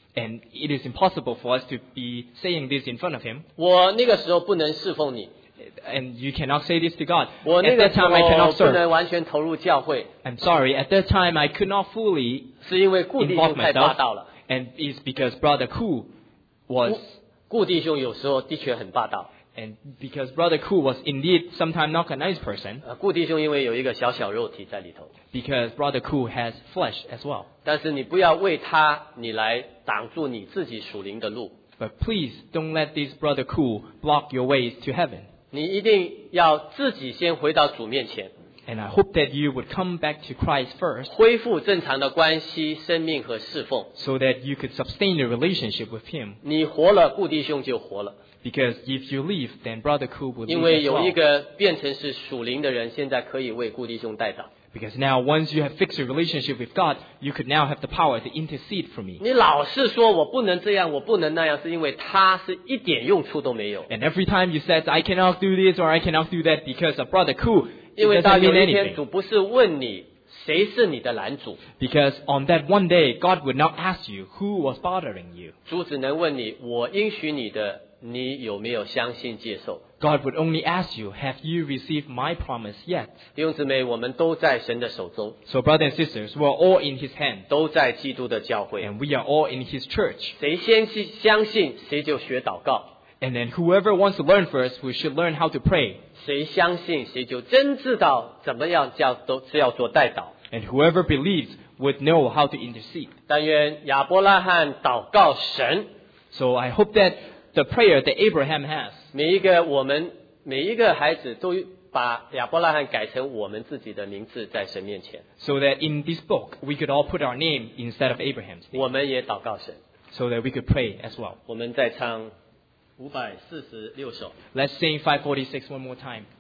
And it is impossible for us to be saying this in front of him. 我那个时候不能侍奉你， And you cannot say this to God. 我 At 那个 that 时候 time I cannot 不能 serve. 完全投入教会， I'm sorry, at that time I could not fully 是因为顾弟 involve 兄太霸 myself. 道了。 And it's because Brother Koo was, 顾弟兄有时候的确很霸道， and because Brother Koo was indeed sometimes not a nice person, 顾弟兄因为有一个小小肉体在里头， because Brother Koo has flesh as well. 但是你不要为他你来挡住你自己属灵的路， But please don't let this Brother Koo block your ways to heaven. 你一定要自己先回到主面前， And I hope that you would come back to Christ first 恢复正常的关系、生命和侍奉。 so that you could sustain the relationship with Him. 你活了，顾弟兄就活了， Because if you leave, then Brother Koo will 因 leave 为 as 有一 well. 个变成是属灵的人，现在可以为顾弟兄代祷。 Because now once you have fixed your relationship with God, you could now have the power to intercede for me. 你老是说我不能这样，我不能那样，是因为他是一点用处都没有。 And every time you said, I cannot do this or I cannot do that because of Brother Koo, it 因为到 doesn't 有 mean 一天 anything. 主不是问你谁是你的拦阻， Because on that one day, God would not ask you who was bothering you. 主只能问你我应许你的，你有没有相信接受？ God would only ask you, have you received my promise yet? 弟兄姊妹，我们都在神的手中， So brothers and sisters, we're all in His hand. 都在基督的教会。 And we are all in His church. 谁先相信，谁就学祷告； And then whoever wants to learn first, we should learn how to pray. 谁相信，谁就真知道怎么样都是要做代祷。 And whoever believes would know how to intercede. 但愿亚伯拉罕祷告神， So I hope that the prayer that Abraham has, 每一个孩子都把亚伯拉罕改成我们自己的名字，在神面前， so that in this book we could all put our name instead of Abraham's name, 我们也祷告神。 so that we could pray as well. 我们再唱546首。 Let's sing 546 one more time.